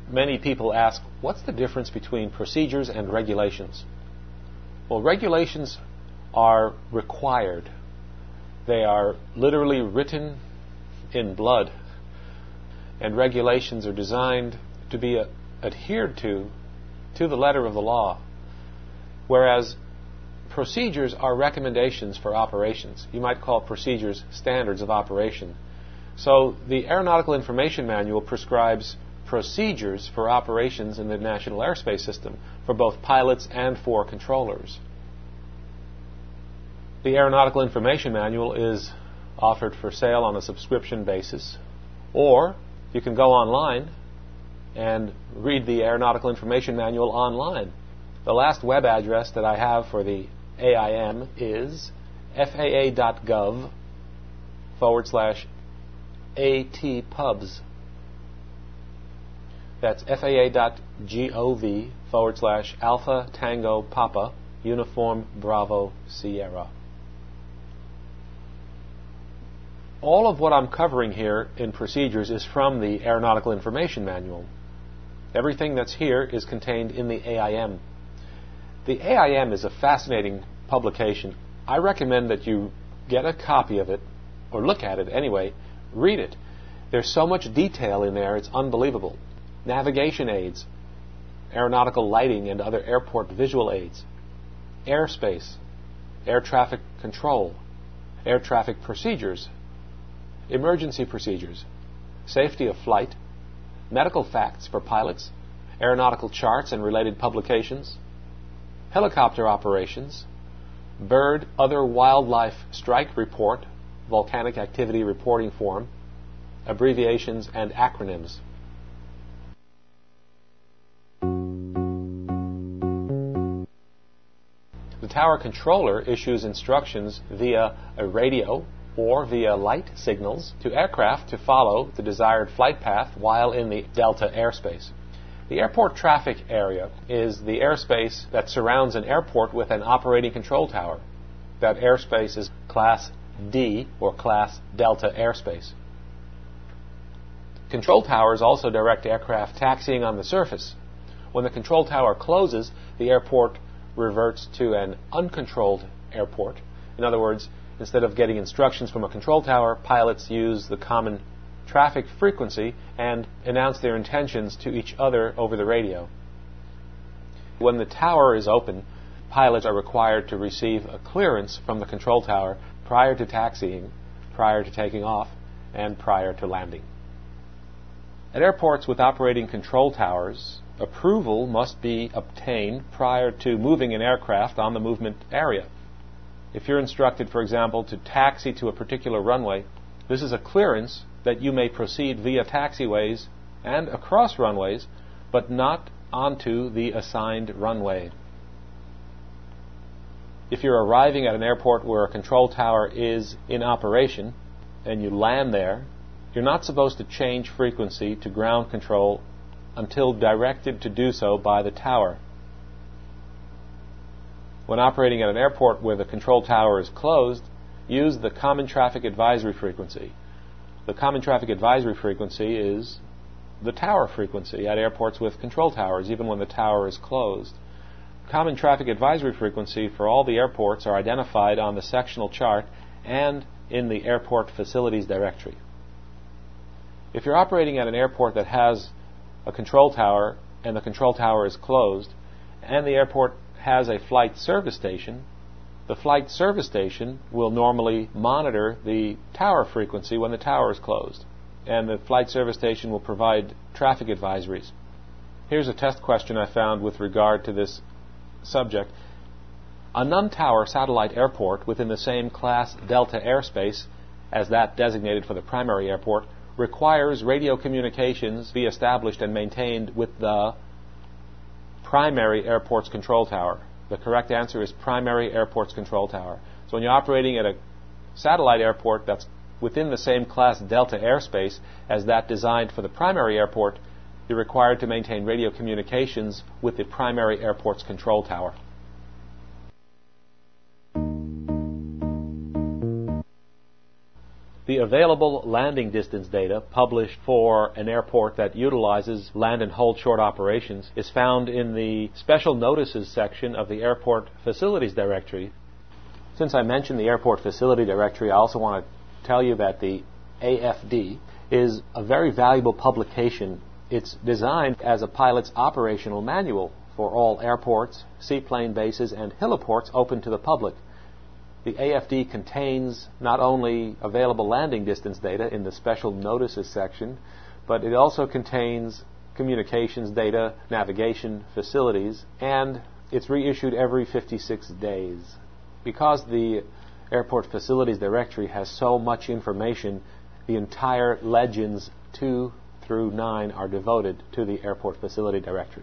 Many people ask, what's the difference between procedures and regulations? Well, regulations are required. They are literally written in blood. And regulations are designed to be adhered to the letter of the law. Whereas procedures are recommendations for operations. You might call procedures standards of operation. So the Aeronautical Information Manual prescribes procedures for operations in the National Airspace System for both pilots and for controllers. The Aeronautical Information Manual is offered for sale on a subscription basis, or you can go online and read the Aeronautical Information Manual online. The last web address that I have for the AIM is faa.gov/ATPubs. That's faa.gov/Alpha Tango Papa Uniform Bravo Sierra. All of what I'm covering here in procedures is from the Aeronautical Information Manual. Everything that's here is contained in the AIM. The AIM is a fascinating publication. I recommend that you get a copy of it, or look at it anyway, read it. There's so much detail in there, it's unbelievable. Navigation aids, aeronautical lighting and other airport visual aids, airspace, air traffic control, air traffic procedures, emergency procedures, safety of flight, medical facts for pilots, aeronautical charts and related publications, helicopter operations, bird, other wildlife strike report, volcanic activity reporting form, abbreviations and acronyms. The tower controller issues instructions via a radio or via light signals to aircraft to follow the desired flight path while in the Delta airspace. The airport traffic area is the airspace that surrounds an airport with an operating control tower. That airspace is Class D or Class Delta airspace. Control towers also direct aircraft taxiing on the surface. When the control tower closes, the airport reverts to an uncontrolled airport. In other words, instead of getting instructions from a control tower, pilots use the common traffic frequency and announce their intentions to each other over the radio. When the tower is open, pilots are required to receive a clearance from the control tower prior to taxiing, prior to taking off, and prior to landing. At airports with operating control towers, approval must be obtained prior to moving an aircraft on the movement area. If you're instructed, for example, to taxi to a particular runway, this is a clearance that you may proceed via taxiways and across runways, but not onto the assigned runway. If you're arriving at an airport where a control tower is in operation and you land there, you're not supposed to change frequency to ground control until directed to do so by the tower. When operating at an airport where the control tower is closed, use the Common Traffic Advisory frequency. The Common Traffic Advisory frequency is the tower frequency at airports with control towers, even when the tower is closed. Common Traffic Advisory frequency for all the airports are identified on the sectional chart and in the Airport Facilities Directory. If you're operating at an airport that has a control tower and the control tower is closed, and the airport has a flight service station, the flight service station will normally monitor the tower frequency when the tower is closed, and the flight service station will provide traffic advisories. Here's a test question I found with regard to this subject. A non-tower satellite airport within the same Class Delta airspace as that designated for the primary airport requires radio communications be established and maintained with the primary airport's control tower. The correct answer is primary airport's control tower. So when you're operating at a satellite airport that's within the same Class Delta airspace as that designed for the primary airport, you're required to maintain radio communications with the primary airport's control tower. The available landing distance data published for an airport that utilizes land and hold short operations is found in the Special Notices section of the Airport Facilities Directory. Since I mentioned the Airport Facility Directory, I also want to tell you that the AFD is a very valuable publication. It's designed as a pilot's operational manual for all airports, seaplane bases, and heliports open to the public. The AFD contains not only available landing distance data in the Special Notices section, but it also contains communications data, navigation, facilities, and it's reissued every 56 days. Because the Airport Facilities Directory has so much information, the entire Legends 2 through 9 are devoted to the Airport Facility Directory.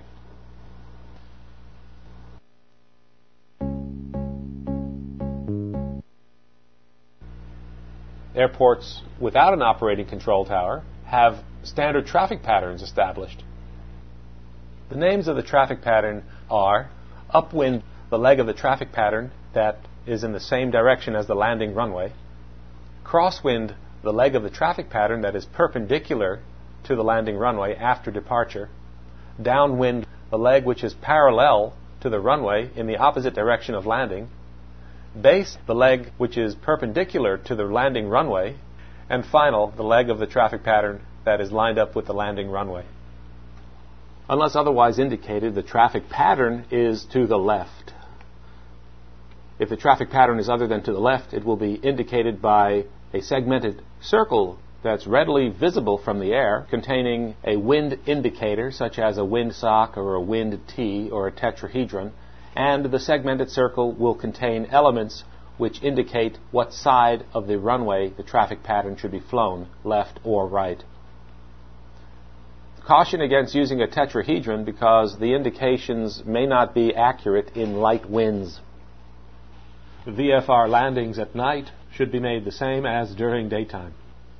Airports without an operating control tower have standard traffic patterns established. The names of the traffic pattern are upwind, the leg of the traffic pattern that is in the same direction as the landing runway; crosswind, the leg of the traffic pattern that is perpendicular to the landing runway after departure; downwind, the leg which is parallel to the runway in the opposite direction of landing; base, the leg which is perpendicular to the landing runway; and final, the leg of the traffic pattern that is lined up with the landing runway. Unless otherwise indicated, the traffic pattern is to the left. If the traffic pattern is other than to the left, it will be indicated by a segmented circle that's readily visible from the air, containing a wind indicator such as a windsock or a wind T or a tetrahedron, and the segmented circle will contain elements which indicate what side of the runway the traffic pattern should be flown, left or right. Caution against using a tetrahedron because the indications may not be accurate in light winds. VFR landings at night should be made the same as during daytime.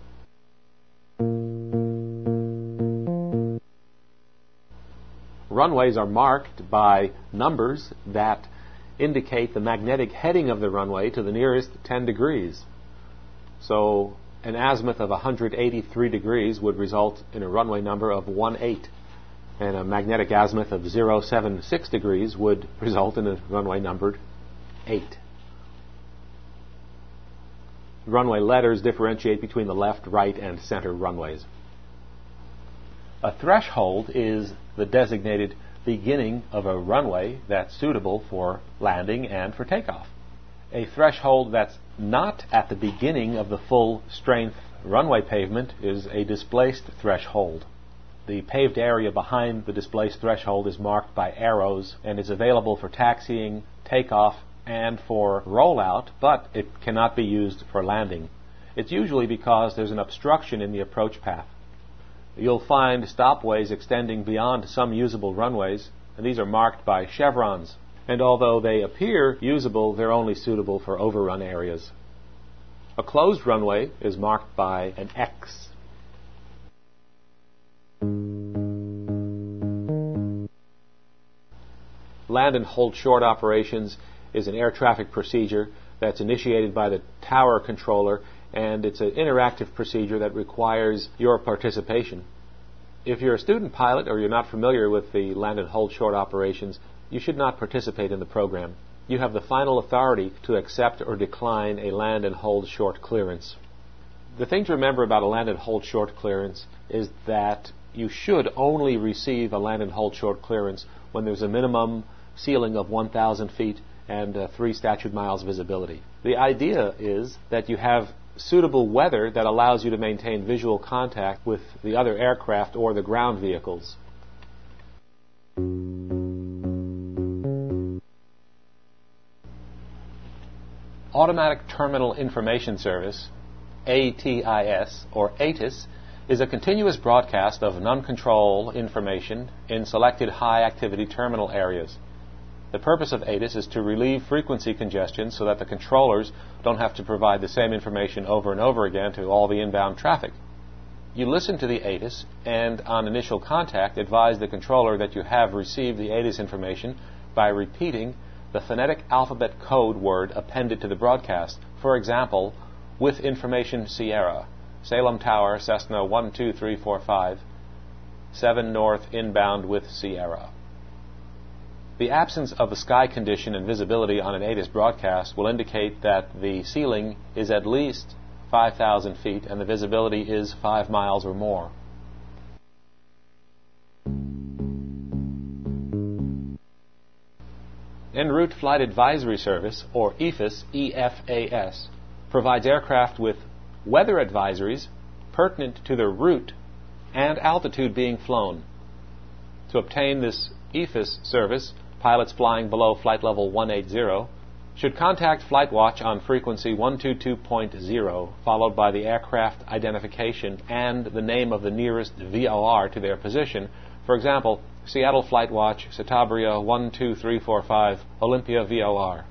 Runways are marked by numbers that indicate the magnetic heading of the runway to the nearest 10 degrees. So an azimuth of 183 degrees would result in a runway number of 18, and a magnetic azimuth of 076 degrees would result in a runway numbered 8. Runway letters differentiate between the left, right, and center runways. A threshold is the designated beginning of a runway that's suitable for landing and for takeoff. A threshold that's not at the beginning of the full-strength runway pavement is a displaced threshold. The paved area behind the displaced threshold is marked by arrows and is available for taxiing, takeoff, and for rollout, but it cannot be used for landing. It's usually because there's an obstruction in the approach path. You'll find stopways extending beyond some usable runways, and these are marked by chevrons. And although they appear usable, they're only suitable for overrun areas. A closed runway is marked by an X. Land and hold short operations is an air traffic procedure that's initiated by the tower controller, and it's an interactive procedure that requires your participation. If you're a student pilot or you're not familiar with the land and hold short operations, you should not participate in the program. You have the final authority to accept or decline a land and hold short clearance. The thing to remember about a land and hold short clearance is that you should only receive a land and hold short clearance when there's a minimum ceiling of 1,000 feet and 3 statute miles visibility. The idea is that you have suitable weather that allows you to maintain visual contact with the other aircraft or the ground vehicles. Automatic Terminal Information Service, ATIS, or ATIS, is a continuous broadcast of non-control information in selected high-activity terminal areas. The purpose of ATIS is to relieve frequency congestion so that the controllers don't have to provide the same information over and over again to all the inbound traffic. You listen to the ATIS and, on initial contact, advise the controller that you have received the ATIS information by repeating the phonetic alphabet code word appended to the broadcast. For example, with information Sierra, Salem Tower, Cessna 12345, 7 north inbound with Sierra. The absence of a sky condition and visibility on an ATIS broadcast will indicate that the ceiling is at least 5,000 feet and the visibility is 5 miles or more. En route Flight Advisory Service, or EFAS, EFAS, provides aircraft with weather advisories pertinent to their route and altitude being flown. To obtain this EFAS service, pilots flying below flight level 180 should contact FlightWatch on frequency 122.0, followed by the aircraft identification and the name of the nearest VOR to their position. For example, Seattle FlightWatch, Citabria 12345, Olympia VOR.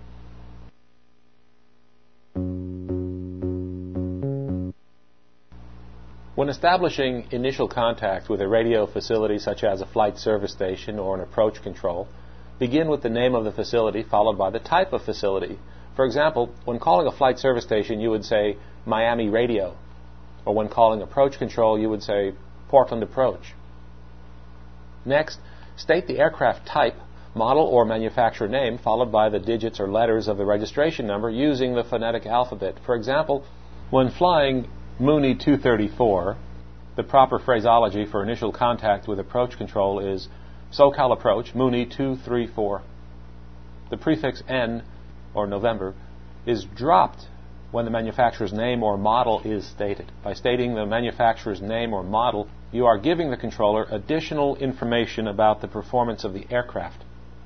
When establishing initial contact with a radio facility such as a flight service station or an approach control, begin with the name of the facility followed by the type of facility. For example, when calling a flight service station, you would say Miami Radio, or when calling approach control, you would say Portland Approach. Next, state the aircraft type, model or manufacturer name, followed by the digits or letters of the registration number using the phonetic alphabet. For example, when flying Mooney 234, the proper phraseology for initial contact with approach control is SoCal Approach, Mooney 234. The prefix N, or November, is dropped when the manufacturer's name or model is stated. By stating the manufacturer's name or model, you are giving the controller additional information about the performance of the aircraft.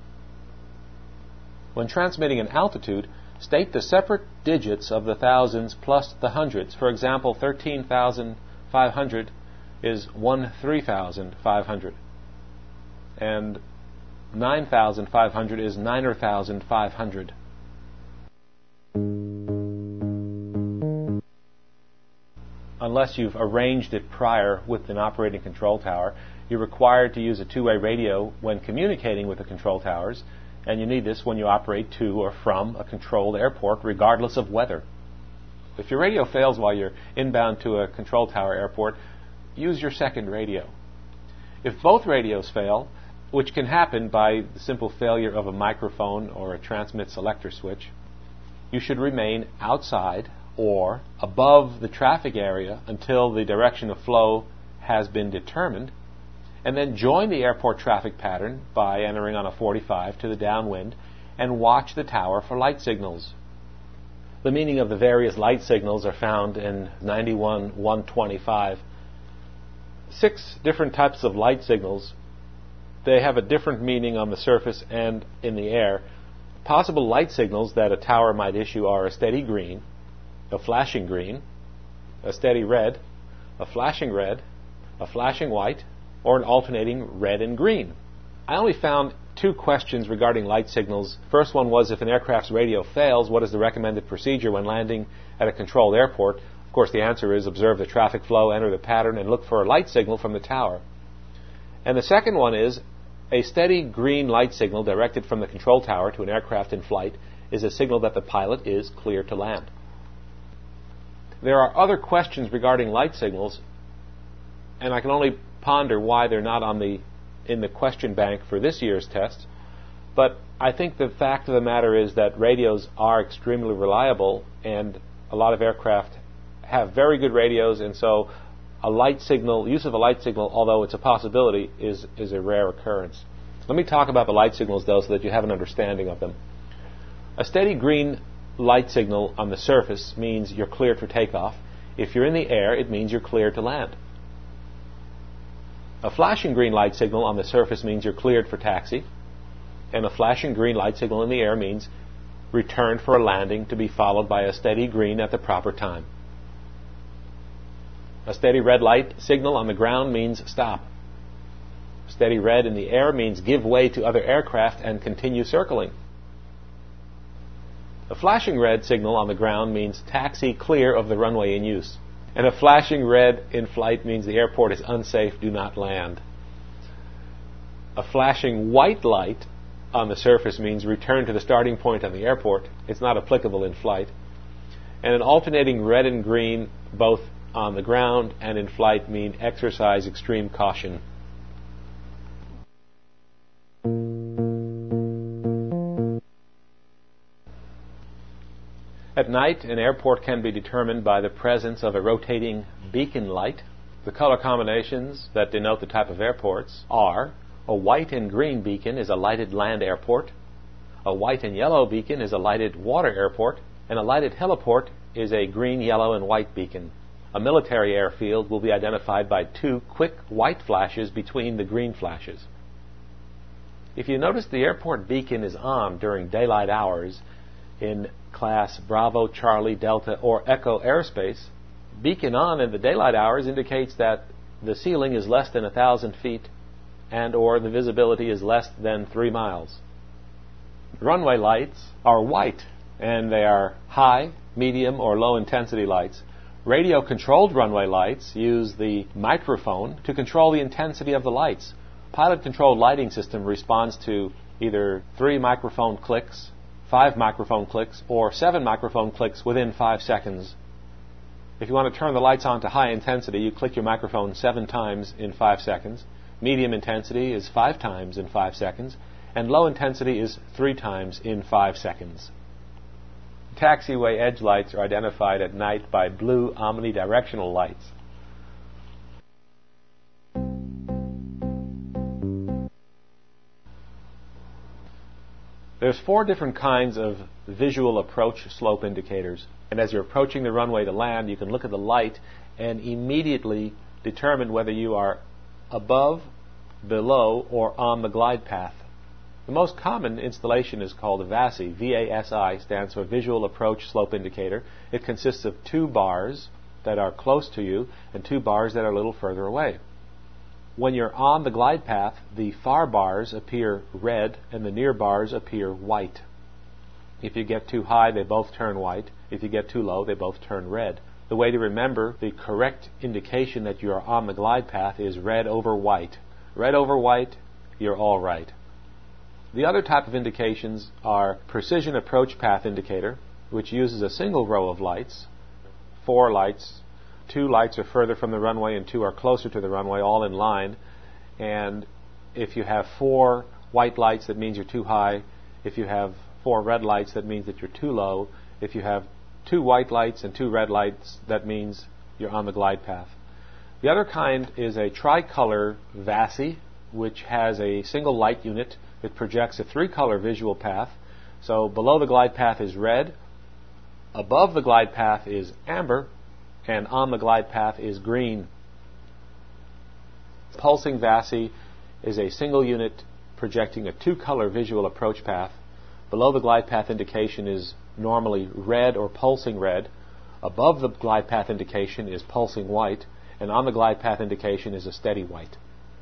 When transmitting an altitude, state the separate digits of the thousands plus the hundreds. For example, 13,500 is 13,500, and 9,500 is 9,500. Unless you've arranged it prior with an operating control tower, you're required to use a two-way radio when communicating with the control towers, and you need this when you operate to or from a controlled airport, regardless of weather. If your radio fails while you're inbound to a control tower airport, use your second radio. If both radios fail, which can happen by the simple failure of a microphone or a transmit selector switch, you should remain outside or above the traffic area until the direction of flow has been determined, and then join the airport traffic pattern by entering on a 45 to the downwind and watch the tower for light signals. The meaning of the various light signals are found in 91.125. 6 different types of light signals. They have a different meaning on the surface and in the air. Possible light signals that a tower might issue are a steady green, a flashing green, a steady red, a flashing white, or an alternating red and green. I only found 2 questions regarding light signals. First one was, if an aircraft's radio fails, what is the recommended procedure when landing at a controlled airport? Of course, the answer is observe the traffic flow, enter the pattern, and look for a light signal from the tower. And the second one is, a steady green light signal directed from the control tower to an aircraft in flight is a signal that the pilot is clear to land. There are other questions regarding light signals, and I can only ponder why they're not in the question bank for this year's test. But I think the fact of the matter is that radios are extremely reliable, and a lot of aircraft have very good radios, and so use of a light signal, although it's a possibility, is a rare occurrence. Let me talk about the light signals, though, so that you have an understanding of them. A steady green light signal on the surface means you're cleared for takeoff. If you're in the air, it means you're cleared to land. A flashing green light signal on the surface means you're cleared for taxi, and a flashing green light signal in the air means return for a landing to be followed by a steady green at the proper time. A steady red light signal on the ground means stop. Steady red in the air means give way to other aircraft and continue circling. A flashing red signal on the ground means taxi clear of the runway in use. And a flashing red in flight means the airport is unsafe, do not land. A flashing white light on the surface means return to the starting point of the airport. It's not applicable in flight. And an alternating red and green, both on the ground and in flight, mean exercise extreme caution. At night, an airport can be determined by the presence of a rotating beacon light. The color combinations that denote the type of airports are: a white and green beacon is a lighted land airport, a white and yellow beacon is a lighted water airport, and a lighted heliport is a green, yellow, and white beacon. A military airfield will be identified by 2 quick white flashes between the green flashes. If you notice the airport beacon is on during daylight hours in class Bravo, Charlie, Delta, or Echo airspace, beacon on in the daylight hours indicates that the ceiling is less than 1,000 feet and or the visibility is less than 3 miles. Runway lights are white, and they are high, medium, or low intensity lights. Radio-controlled runway lights use the microphone to control the intensity of the lights. Pilot-controlled lighting system responds to either 3 microphone clicks, 5 microphone clicks, or 7 microphone clicks within 5 seconds. If you want to turn the lights on to high intensity, you click your microphone 7 times in 5 seconds. Medium intensity is 5 times in 5 seconds, and low intensity is 3 times in 5 seconds. Taxiway edge lights are identified at night by blue omnidirectional lights. There's 4 different kinds of visual approach slope indicators, and as you're approaching the runway to land, you can look at the light and immediately determine whether you are above, below, or on the glide path. The most common installation is called a VASI. V-A-S-I stands for Visual Approach Slope Indicator. It consists of 2 bars that are close to you and 2 bars that are a little further away. When you're on the glide path, the far bars appear red and the near bars appear white. If you get too high, they both turn white. If you get too low, they both turn red. The way to remember the correct indication that you are on the glide path is red over white. Red over white, you're all right. The other type of indications are Precision Approach Path Indicator, which uses a single row of lights, 4 lights. 2 lights are further from the runway and 2 are closer to the runway, all in line. And if you have 4 white lights, that means you're too high. If you have 4 red lights, that means that you're too low. If you have 2 white lights and 2 red lights, that means you're on the glide path. The other kind is a tricolor VASI, which has a single light unit. It projects a 3-color visual path. So below the glide path is red, above the glide path is amber, and on the glide path is green. Pulsing VASI is a single unit projecting a 2-color visual approach path. Below the glide path indication is normally red or pulsing red. Above the glide path indication is pulsing white, and on the glide path indication is a steady white.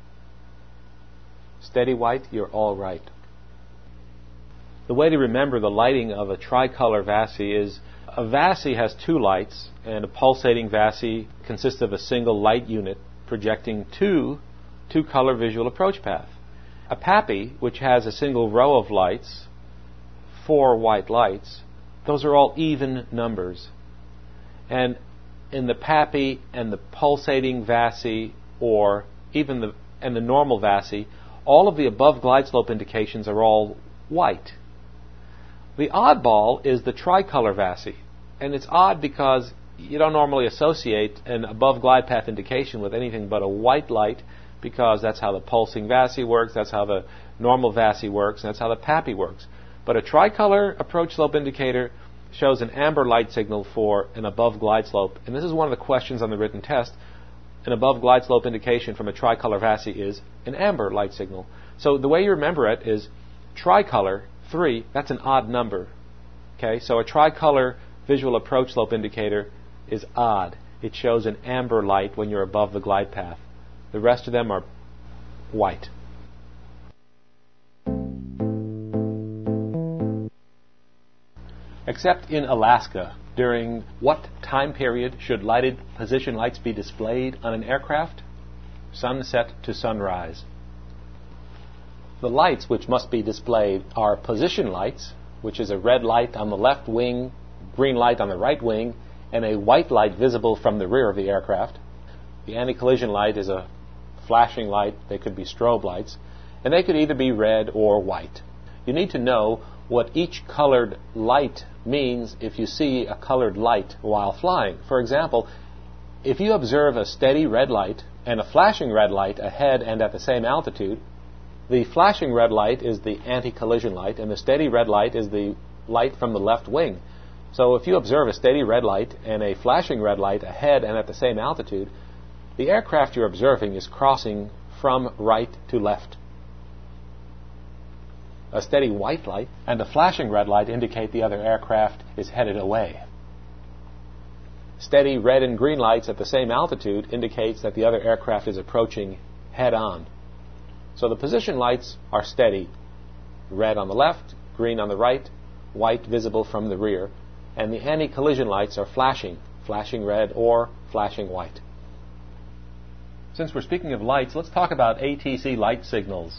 Steady white, you're all right. The way to remember the lighting of a tricolor VASI is a VASI has 2 lights, and a pulsating VASI consists of a single light unit projecting 2 2-color visual approach path. A PAPI, which has a single row of lights, 4 white lights, those are all even numbers. And in the PAPI and the pulsating VASI, or even the normal VASI, all of the above glide slope indications are all white. The oddball is the tricolor VASI. And it's odd because you don't normally associate an above glide path indication with anything but a white light, because that's how the pulsing VASI works, that's how the normal VASI works, and that's how the PAPI works. But a tricolor approach slope indicator shows an amber light signal for an above glide slope. And this is one of the questions on the written test. An above glide slope indication from a tricolor VASI is an amber light signal. So the way you remember it is tricolor, 3, that's an odd number. Okay, so a tricolor visual approach slope indicator is odd. It shows an amber light when you're above the glide path. The rest of them are white. Except in Alaska, during what time period should lighted position lights be displayed on an aircraft? Sunset to sunrise. The lights which must be displayed are position lights, which is a red light on the left wing green light on the right wing and a white light visible from the rear of the aircraft. The anti-collision light is a flashing light. They could be strobe lights, and they could either be red or white. You need to know what each colored light means if you see a colored light while flying. For example, if you observe a steady red light and a flashing red light ahead and at the same altitude, the flashing red light is the anti-collision light, and the steady red light is the light from the left wing. So if you observe a steady red light and a flashing red light ahead and at the same altitude, the aircraft you're observing is crossing from right to left. A steady white light and a flashing red light indicate the other aircraft is headed away. Steady red and green lights at the same altitude indicates that the other aircraft is approaching head-on. So the position lights are steady, red on the left, green on the right, white visible from the rear, and the anti-collision lights are flashing red or flashing white. Since we're speaking of lights, let's talk about ATC light signals.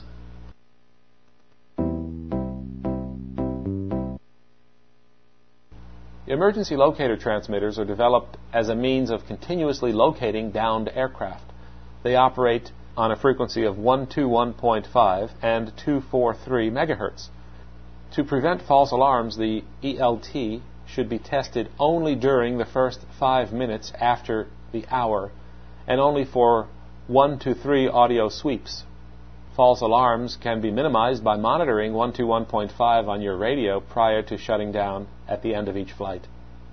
Emergency locator transmitters are developed as a means of continuously locating downed aircraft. They operate on a frequency of 121.5 and 243 megahertz. To prevent false alarms, the ELT should be tested only during the first 5 minutes after the hour, and only for 1 to 3 audio sweeps. False alarms can be minimized by monitoring 121.5 on your radio prior to shutting down at the end of each flight.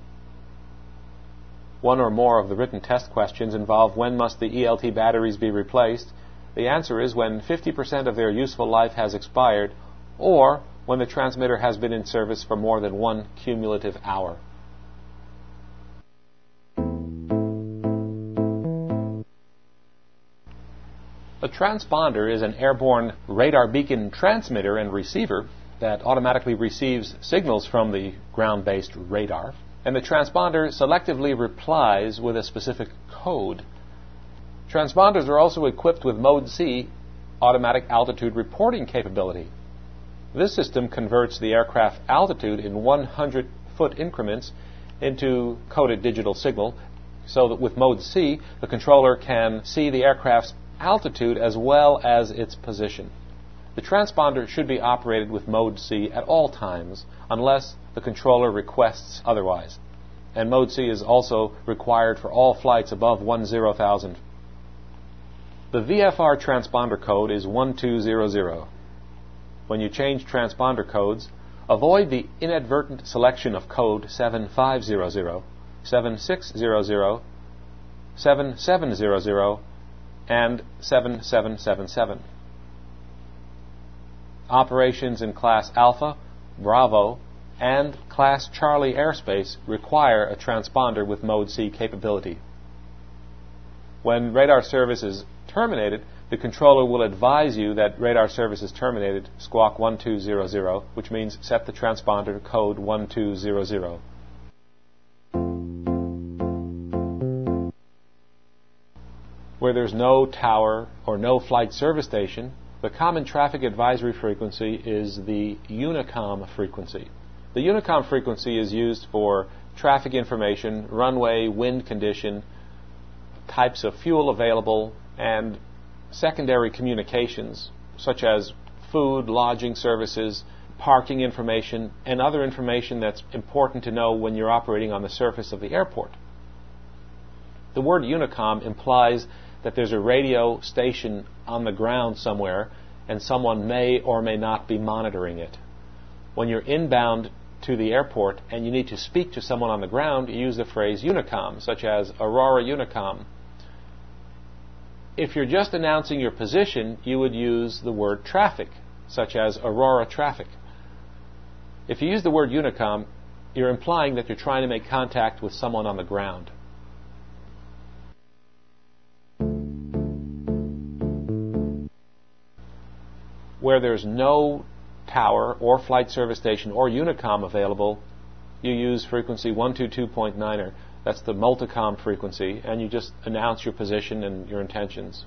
One or more of the written test questions involve when must the ELT batteries be replaced. The answer is when 50% of their useful life has expired, or when the transmitter has been in service for more than 1 cumulative hour. A transponder is an airborne radar beacon transmitter and receiver that automatically receives signals from the ground-based radar, and the transponder selectively replies with a specific code. Transponders are also equipped with Mode C automatic altitude reporting capability. This system converts the aircraft altitude in 100-foot increments into coded digital signal, so that with Mode C, the controller can see the aircraft's altitude as well as its position. The transponder should be operated with Mode C at all times unless the controller requests otherwise. And Mode C is also required for all flights above 10,000. The VFR transponder code is 1200. When you change transponder codes, avoid the inadvertent selection of code 7500, 7600, 7700, and 7777. Operations in Class Alpha, Bravo, and Class Charlie airspace require a transponder with Mode C capability. When radar service is terminated, the controller will advise you that radar service is terminated, squawk 1200, which means set the transponder code 1200. Where there's no tower or no flight service station, the common traffic advisory frequency is the Unicom frequency. The Unicom frequency is used for traffic information, runway, wind condition, types of fuel available, and secondary communications, such as food, lodging services, parking information, and other information that's important to know when you're operating on the surface of the airport. The word Unicom implies that there's a radio station on the ground somewhere, and someone may or may not be monitoring it. When you're inbound to the airport and you need to speak to someone on the ground, you use the phrase Unicom, such as Aurora Unicom. If you're just announcing your position, you would use the word traffic, such as Aurora Traffic. If you use the word Unicom, you're implying that you're trying to make contact with someone on the ground. Where there's no tower or flight service station or Unicom available, you use frequency 122.9er. That's the multicom frequency, and you just announce your position and your intentions.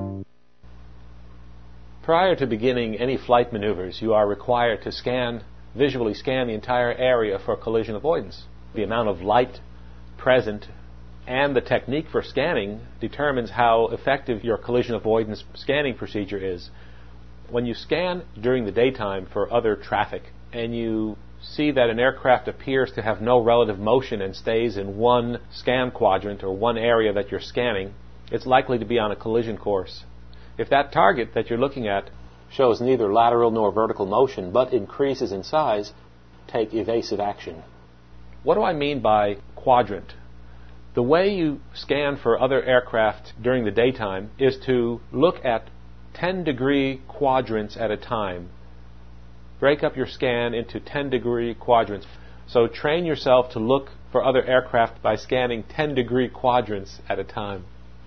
Prior to beginning any flight maneuvers, you are required to scan visually scan the entire area for collision avoidance. The amount of light present and the technique for scanning determines how effective your collision avoidance scanning procedure is. When you scan during the daytime for other traffic and you see that an aircraft appears to have no relative motion and stays in one scan quadrant or one area that you're scanning, it's likely to be on a collision course. If that target that you're looking at shows neither lateral nor vertical motion but increases in size, take evasive action. What do I mean by quadrant? The way you scan for other aircraft during the daytime is to look at 10-degree quadrants at a time. Break up your scan into 10-degree quadrants. So train yourself to look for other aircraft by scanning 10-degree quadrants at a time.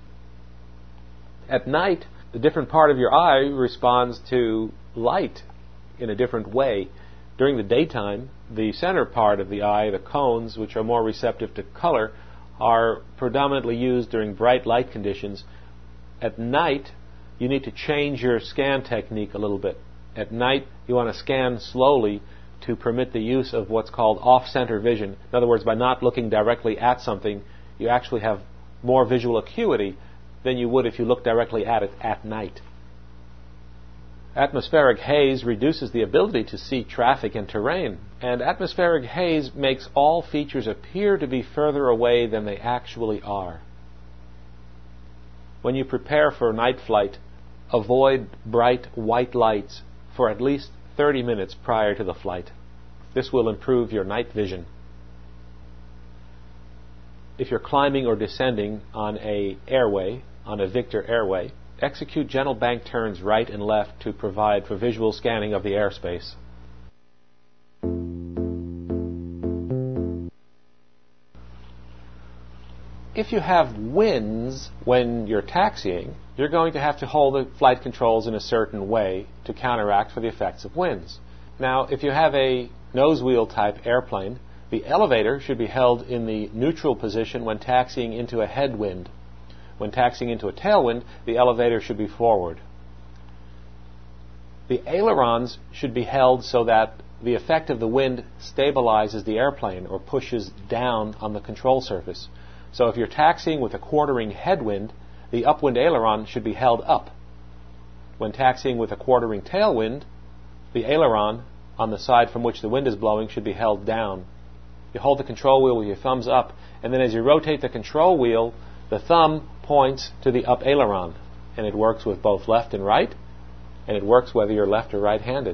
At night, the different part of your eye responds to light in a different way. During the daytime, the center part of the eye, the cones, which are more receptive to color, are predominantly used during bright light conditions. At night, you need to change your scan technique a little bit. At night, you want to scan slowly to permit the use of what's called off-center vision. In other words, by not looking directly at something, you actually have more visual acuity than you would if you looked directly at it at night. Atmospheric haze reduces the ability to see traffic and terrain, and atmospheric haze makes all features appear to be further away than they actually are. When you prepare for night flight, avoid bright white lights for at least 30 minutes prior to the flight. This will improve your night vision. If you're climbing or descending on a airway, on a Victor airway, execute gentle bank turns right and left to provide for visual scanning of the airspace. If you have winds when you're taxiing, you're going to have to hold the flight controls in a certain way to counteract for the effects of winds. Now, if you have a nose wheel type airplane, the elevator should be held in the neutral position when taxiing into a headwind. When taxiing into a tailwind, the elevator should be forward. The ailerons should be held so that the effect of the wind stabilizes the airplane or pushes down on the control surface. So if you're taxiing with a quartering headwind, the upwind aileron should be held up. When taxiing with a quartering tailwind, the aileron on the side from which the wind is blowing should be held down. You hold the control wheel with your thumbs up, and then as you rotate the control wheel, the thumb points to the up aileron, and it works with both left and right, and it works whether you're left or right-handed.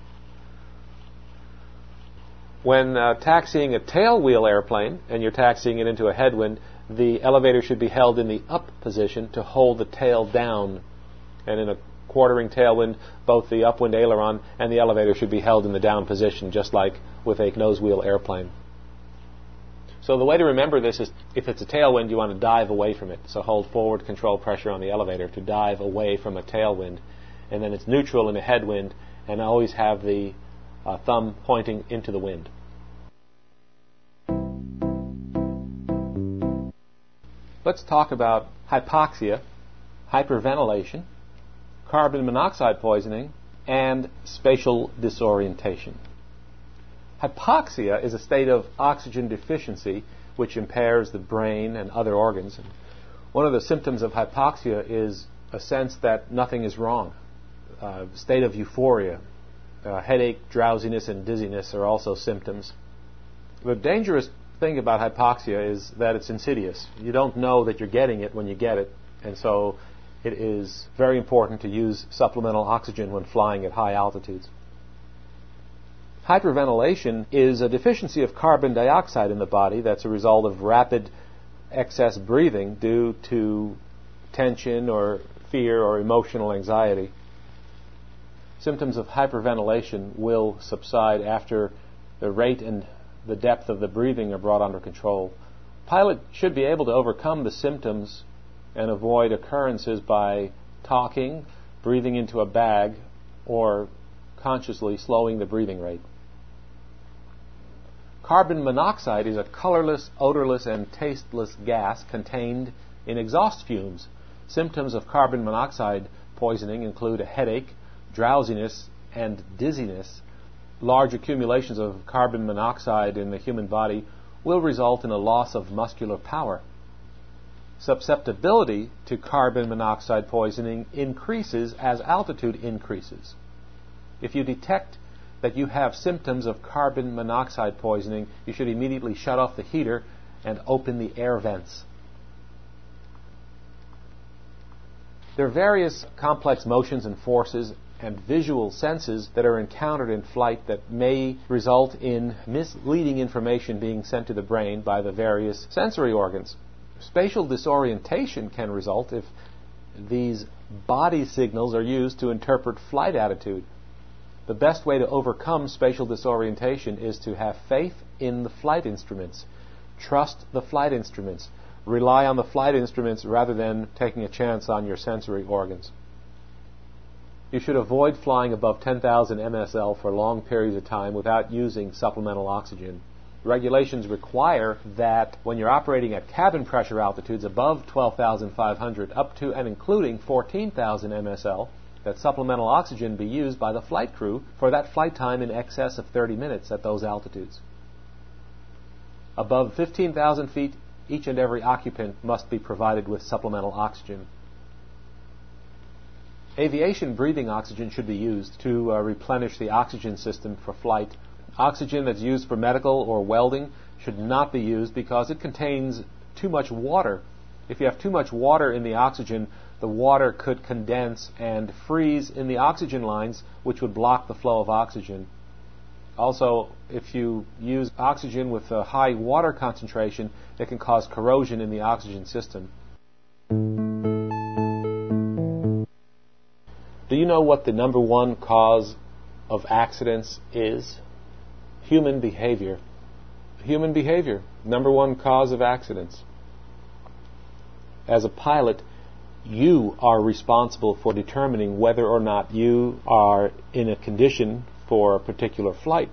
When taxiing a tailwheel airplane, and you're taxiing it into a headwind, the elevator should be held in the up position to hold the tail down. And in a quartering tailwind, both the upwind aileron and the elevator should be held in the down position, just like with a nose wheel airplane. So the way to remember this is, if it's a tailwind, you want to dive away from it. So hold forward control pressure on the elevator to dive away from a tailwind. And then it's neutral in a headwind, and always have the thumb pointing into the wind. Let's talk about hypoxia, hyperventilation, carbon monoxide poisoning, and spatial disorientation. Hypoxia is a state of oxygen deficiency which impairs the brain and other organs. And one of the symptoms of hypoxia is a sense that nothing is wrong. State of euphoria, headache, drowsiness, and dizziness are also symptoms. The dangerous thing about hypoxia is that it's insidious. You don't know that you're getting it when you get it, and so it is very important to use supplemental oxygen when flying at high altitudes. Hyperventilation is a deficiency of carbon dioxide in the body that's a result of rapid excess breathing due to tension or fear or emotional anxiety. Symptoms of hyperventilation will subside after the rate and the depth of the breathing are brought under control. Pilot should be able to overcome the symptoms and avoid occurrences by talking, breathing into a bag, or consciously slowing the breathing rate. Carbon monoxide is a colorless, odorless, and tasteless gas contained in exhaust fumes. Symptoms of carbon monoxide poisoning include a headache, drowsiness, and dizziness. large accumulations of carbon monoxide in the human body will result in a loss of muscular power. Susceptibility to carbon monoxide poisoning increases as altitude increases. If you detect that you have symptoms of carbon monoxide poisoning, you should immediately shut off the heater and open the air vents. There are various complex motions and forces and visual senses that are encountered in flight that may result in misleading information being sent to the brain by the various sensory organs. Spatial disorientation can result if these body signals are used to interpret flight attitude. The best way to overcome spatial disorientation is to have faith in the flight instruments. Trust the flight instruments. Rely on the flight instruments rather than taking a chance on your sensory organs. You should avoid flying above 10,000 MSL for long periods of time without using supplemental oxygen. Regulations require that when you're operating at cabin pressure altitudes above 12,500 up to and including 14,000 MSL, that supplemental oxygen be used by the flight crew for that flight time in excess of 30 minutes at those altitudes. Above 15,000 feet, each and every occupant must be provided with supplemental oxygen. Aviation breathing oxygen should be used to replenish the oxygen system for flight. Oxygen that's used for medical or welding should not be used because it contains too much water. If you have too much water in the oxygen, the water could condense and freeze in the oxygen lines, which would block the flow of oxygen. Also, if you use oxygen with a high water concentration, it can cause corrosion in the oxygen system. Do you know what the number one cause of accidents is? Human behavior. Human behavior, number one cause of accidents. As a pilot, you are responsible for determining whether or not you are in a condition for a particular flight.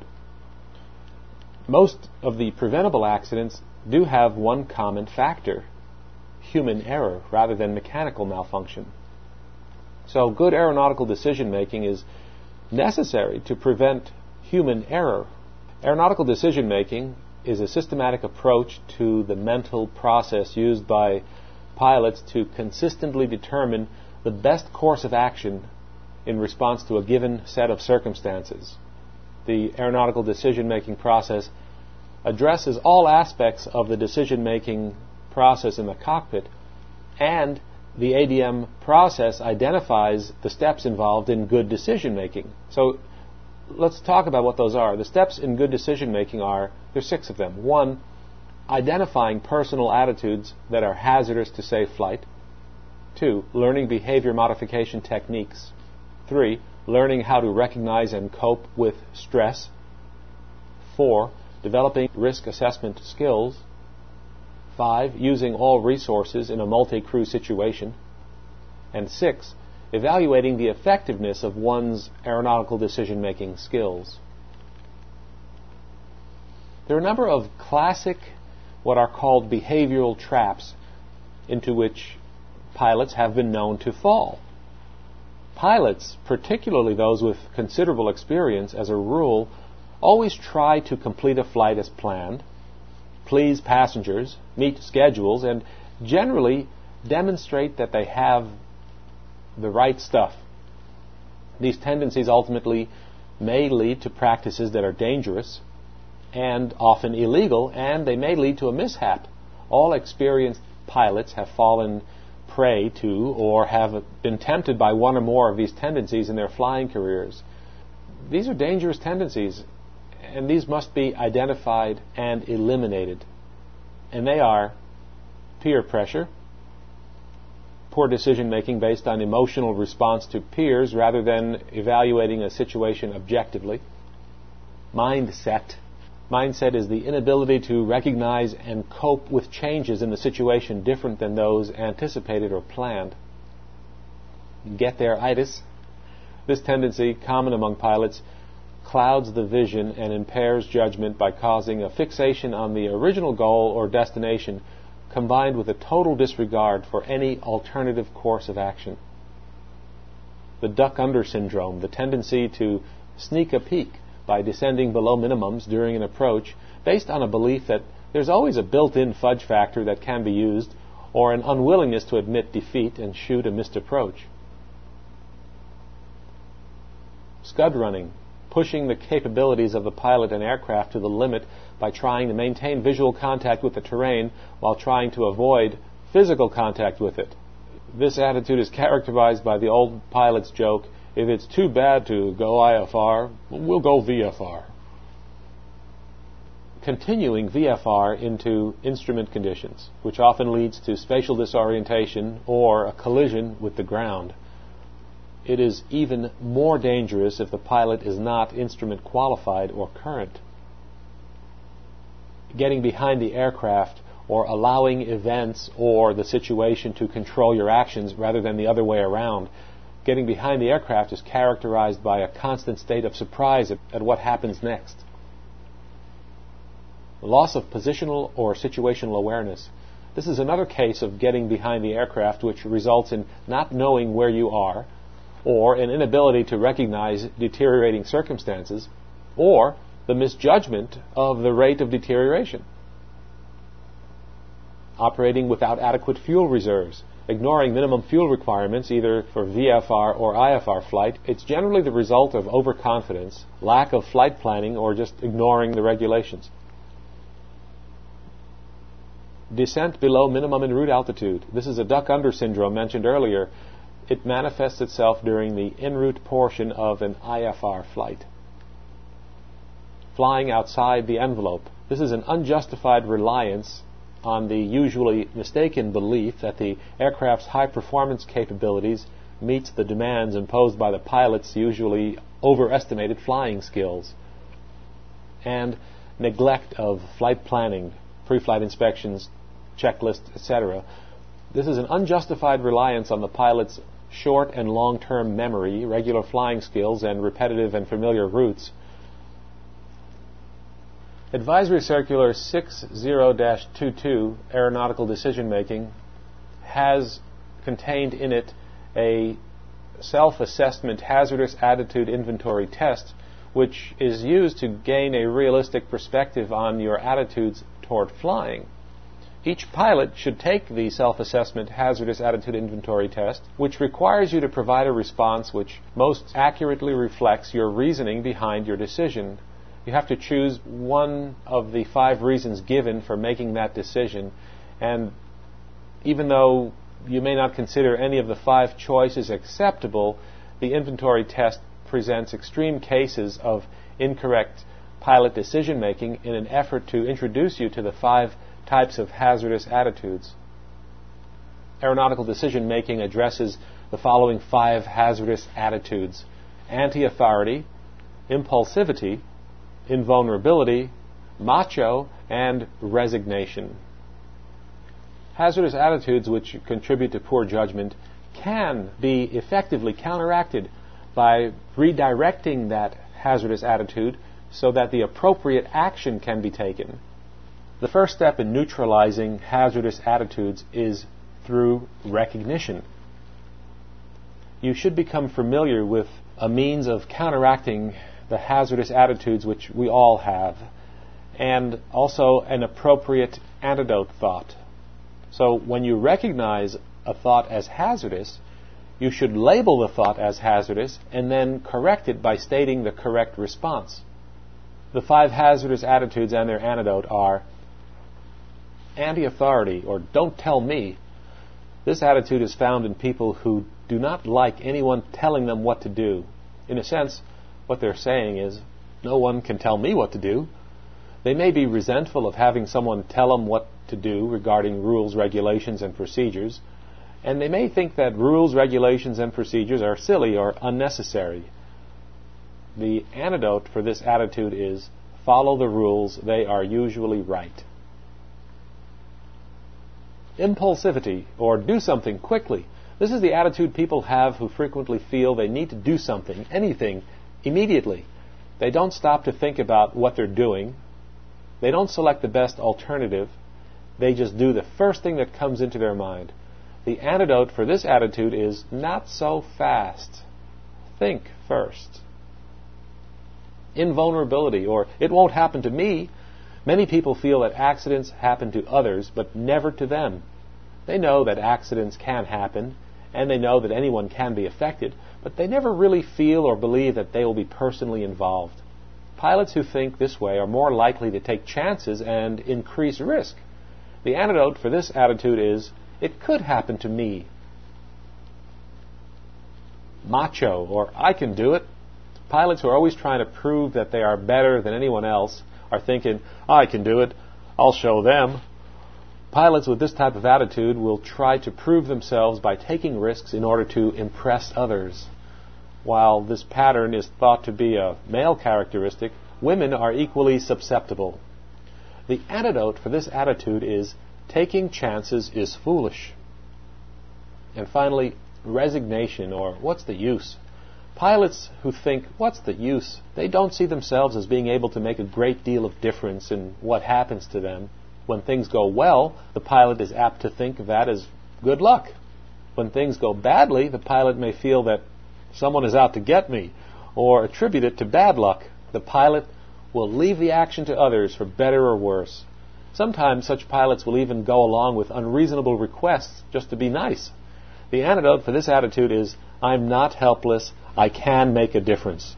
Most of the preventable accidents do have one common factor: human error rather than mechanical malfunction. So good aeronautical decision making is necessary to prevent human error. Aeronautical decision making is a systematic approach to the mental process used by pilots to consistently determine the best course of action in response to a given set of circumstances. The aeronautical decision-making process addresses all aspects of the decision-making process in the cockpit, and the ADM process identifies the steps involved in good decision-making. So let's talk about what those are. The steps in good decision-making are, there's 6 of them. 1, identifying personal attitudes that are hazardous to safe flight. 2, learning behavior modification techniques. 3, learning how to recognize and cope with stress. 4, developing risk assessment skills. 5, using all resources in a multi-crew situation. And 6, evaluating the effectiveness of one's aeronautical decision-making skills. There are a number of classic, what are called behavioral traps, into which pilots have been known to fall. Pilots, particularly those with considerable experience, as a rule, always try to complete a flight as planned, please passengers, meet schedules, and generally demonstrate that they have the right stuff. These tendencies ultimately may lead to practices that are dangerous and often illegal, and they may lead to a mishap. All experienced pilots have fallen prey to or have been tempted by one or more of these tendencies in their flying careers. These are dangerous tendencies, and these must be identified and eliminated. And they are peer pressure, poor decision-making based on emotional response to peers rather than evaluating a situation objectively. Mindset. Mindset is the inability to recognize and cope with changes in the situation different than those anticipated or planned. Get there-itis. This tendency, common among pilots, clouds the vision and impairs judgment by causing a fixation on the original goal or destination combined with a total disregard for any alternative course of action. The duck-under syndrome, the tendency to sneak a peek by descending below minimums during an approach based on a belief that there's always a built-in fudge factor that can be used, or an unwillingness to admit defeat and shoot a missed approach. Scud running, pushing the capabilities of the pilot and aircraft to the limit by trying to maintain visual contact with the terrain while trying to avoid physical contact with it. This attitude is characterized by the old pilot's joke, if it's too bad to go IFR, we'll go VFR. Continuing VFR into instrument conditions, which often leads to spatial disorientation or a collision with the ground. It is even more dangerous if the pilot is not instrument qualified or current. Getting behind the aircraft or allowing events or the situation to control your actions rather than the other way around. Getting behind the aircraft is characterized by a constant state of surprise at what happens next. Loss of positional or situational awareness. This is another case of getting behind the aircraft which results in not knowing where you are, or an inability to recognize deteriorating circumstances, or the misjudgment of the rate of deterioration. Operating without adequate fuel reserves, ignoring minimum fuel requirements either for VFR or IFR flight. It's generally the result of overconfidence, lack of flight planning, or just ignoring the regulations. Descent below minimum en route altitude. This is a duck-under syndrome mentioned earlier. It manifests itself during the en route portion of an IFR flight. Flying outside the envelope. This is an unjustified reliance on the usually mistaken belief that the aircraft's high performance capabilities meets the demands imposed by the pilot's usually overestimated flying skills. And neglect of flight planning, pre-flight inspections, checklists, etc. This is an unjustified reliance on the pilot's short and long-term memory, regular flying skills, and repetitive and familiar routes. Advisory Circular 60-22, Aeronautical Decision Making, has contained in it a self-assessment hazardous attitude inventory test, which is used to gain a realistic perspective on your attitudes toward flying. Each pilot should take the self-assessment hazardous attitude inventory test, which requires you to provide a response which most accurately reflects your reasoning behind your decision. You have to choose one of the 5 reasons given for making that decision, and even though you may not consider any of the 5 choices acceptable, the inventory test presents extreme cases of incorrect pilot decision making in an effort to introduce you to the 5 types of hazardous attitudes. Aeronautical decision making addresses the following 5 hazardous attitudes: anti-authority, impulsivity, invulnerability, macho, and resignation. Hazardous attitudes which contribute to poor judgment can be effectively counteracted by redirecting that hazardous attitude so that the appropriate action can be taken. The first step in neutralizing hazardous attitudes is through recognition. You should become familiar with a means of counteracting the hazardous attitudes which we all have, and also an appropriate antidote thought. So when you recognize a thought as hazardous, you should label the thought as hazardous and then correct it by stating the correct response. The 5 hazardous attitudes and their antidote are anti-authority, or don't tell me. This attitude is found in people who do not like anyone telling them what to do. In a sense, what they're saying is, no one can tell me what to do. They may be resentful of having someone tell them what to do regarding rules, regulations, and procedures, and they may think that rules, regulations, and procedures are silly or unnecessary. The antidote for this attitude is, follow the rules, they are usually right. Impulsivity, or do something quickly. This is the attitude people have who frequently feel they need to do something, anything, immediately. They don't stop to think about what they're doing. They don't select the best alternative. They just do the first thing that comes into their mind. The antidote for this attitude is, not so fast. Think first. invulnerability, or it won't happen to me. Many people feel that accidents happen to others, but never to them. They know that accidents can happen, and they know that anyone can be affected, but they never really feel or believe that they will be personally involved. Pilots who think this way are more likely to take chances and increase risk. The antidote for this attitude is, it could happen to me. Macho, or I can do it. Pilots who are always trying to prove that they are better than anyone else are thinking, I can do it, I'll show them. Pilots with this type of attitude will try to prove themselves by taking risks in order to impress others. While this pattern is thought to be a male characteristic, women are equally susceptible. The antidote for this attitude is, taking chances is foolish. And finally, resignation, or what's the use? Pilots who think, what's the use? They don't see themselves as being able to make a great deal of difference in what happens to them. When things go well, the pilot is apt to think of that as good luck. When things go badly, the pilot may feel that someone is out to get me, or attribute it to bad luck. The pilot will leave the action to others for better or worse. Sometimes such pilots will even go along with unreasonable requests just to be nice. The antidote for this attitude is, I'm not helpless, I can make a difference.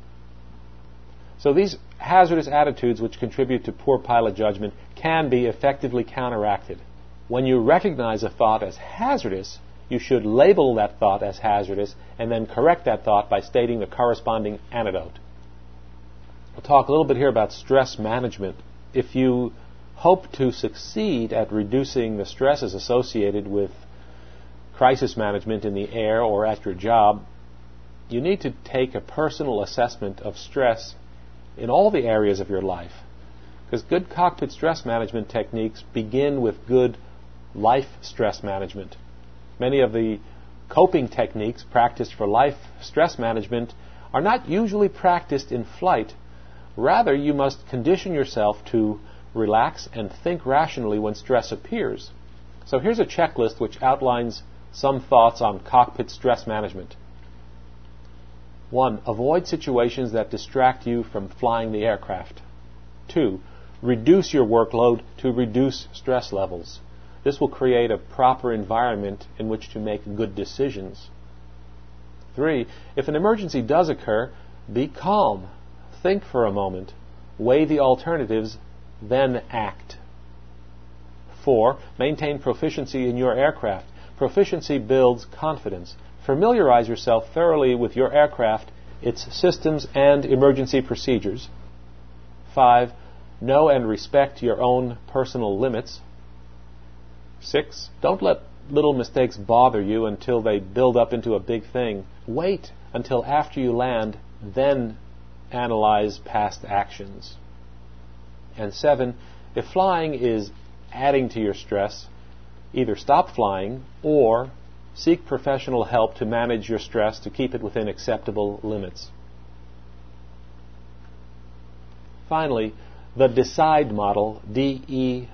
So these hazardous attitudes which contribute to poor pilot judgment can be effectively counteracted. When you recognize a thought as hazardous, you should label that thought as hazardous and then correct that thought by stating the corresponding antidote. We'll talk a little bit here about stress management. If you hope to succeed at reducing the stresses associated with crisis management in the air or at your job, you need to take a personal assessment of stress in all the areas of your life. Because good cockpit stress management techniques begin with good life stress management. Many of the coping techniques practiced for life stress management are not usually practiced in flight. Rather, you must condition yourself to relax and think rationally when stress appears. So here's a checklist which outlines some thoughts on cockpit stress management. 1. Avoid situations that distract you from flying the aircraft. 2. Reduce your workload to reduce stress levels. This will create a proper environment in which to make good decisions. 3. If an emergency does occur, be calm. Think for a moment. Weigh the alternatives, then act. 4. Maintain proficiency in your aircraft. Proficiency builds confidence. Familiarize yourself thoroughly with your aircraft, its systems, and emergency procedures. 5. Know and respect your own personal limits. 6. Don't let little mistakes bother you until they build up into a big thing. Wait until after you land, then analyze past actions. And 7. If flying is adding to your stress, either stop flying or seek professional help to manage your stress to keep it within acceptable limits. Finally, the DECIDE model, DECIDE,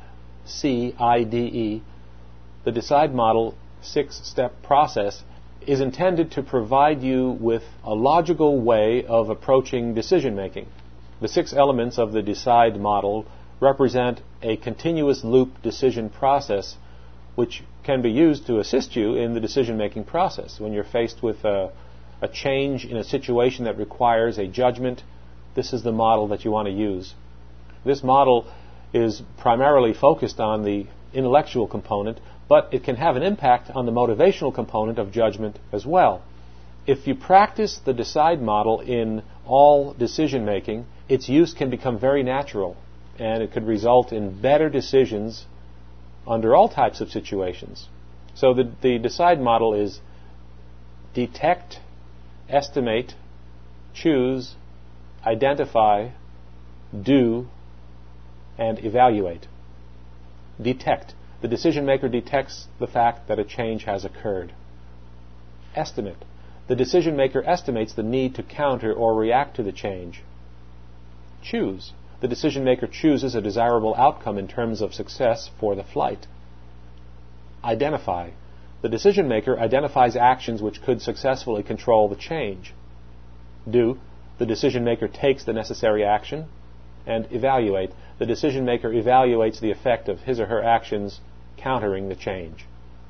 the DECIDE model 6-step process is intended to provide you with a logical way of approaching decision making. The 6 elements of the DECIDE model represent a continuous loop decision process which can be used to assist you in the decision-making process. When you're faced with a change in a situation that requires a judgment, this is the model that you want to use. This model is primarily focused on the intellectual component, but it can have an impact on the motivational component of judgment as well. If you practice the DECIDE model in all decision-making, its use can become very natural, and it could result in better decisions under all types of situations. So the DECIDE model is detect, estimate, choose, identify, do, and evaluate. Detect. The decision maker detects the fact that a change has occurred. Estimate. The decision maker estimates the need to counter or react to the change. Choose. The decision maker chooses a desirable outcome in terms of success for the flight. Identify. The decision maker identifies actions which could successfully control the change. Do. The decision maker takes the necessary action. And evaluate. The decision maker evaluates the effect of his or her actions countering the change.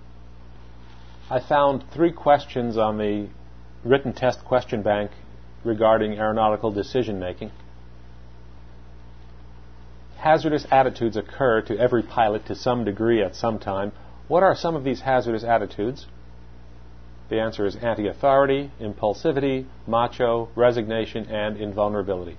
I found 3 questions on the written test question bank regarding aeronautical decision making. Hazardous attitudes occur to every pilot to some degree at some time. What are some of these hazardous attitudes? The answer is anti-authority, impulsivity, macho, resignation, and invulnerability.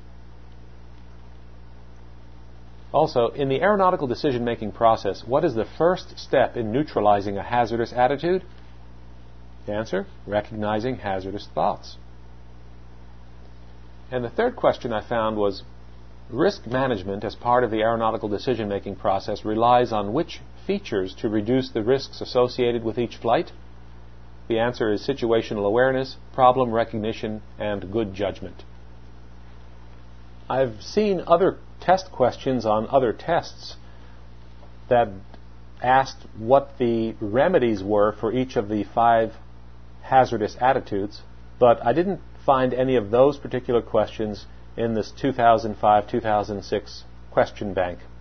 Also, in the aeronautical decision-making process, what is the first step in neutralizing a hazardous attitude? The answer, recognizing hazardous thoughts. And the third question I found was, risk management as part of the aeronautical decision-making process relies on which features to reduce the risks associated with each flight? The answer is situational awareness, problem recognition, and good judgment. I've seen other test questions on other tests that asked what the remedies were for each of the 5 hazardous attitudes, but I didn't find any of those particular questions in this 2005-2006 question bank.